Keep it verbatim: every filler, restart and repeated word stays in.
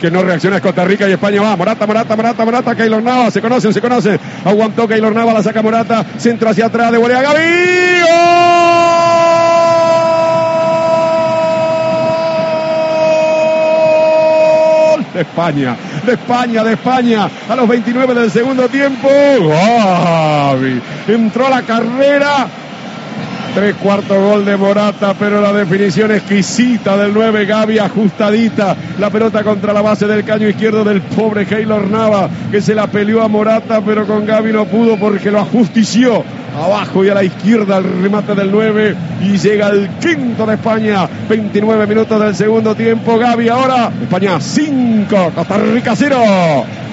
Que no reacciona es Costa Rica y España va. Morata, Morata, Morata, Morata, Keylor Navas. Se conocen, se conocen. Aguantó Keylor Navas, la saca Morata. Centro hacia atrás, devuelve a Gavi. ¡Gol! De España, de España, de España. A los veintinueve del segundo tiempo. Gavi. Entró a la carrera. Tres cuartos gol de Morata, pero la definición exquisita del nueve Gavi, ajustadita. La pelota contra la base del caño izquierdo del pobre Keylor Navas, que se la peleó a Morata, pero con Gavi no pudo porque lo ajustició. Abajo y a la izquierda el remate del nueve y llega el quinto de España. veintinueve minutos del segundo tiempo. Gavi ahora. España cinco, Costa Rica cero.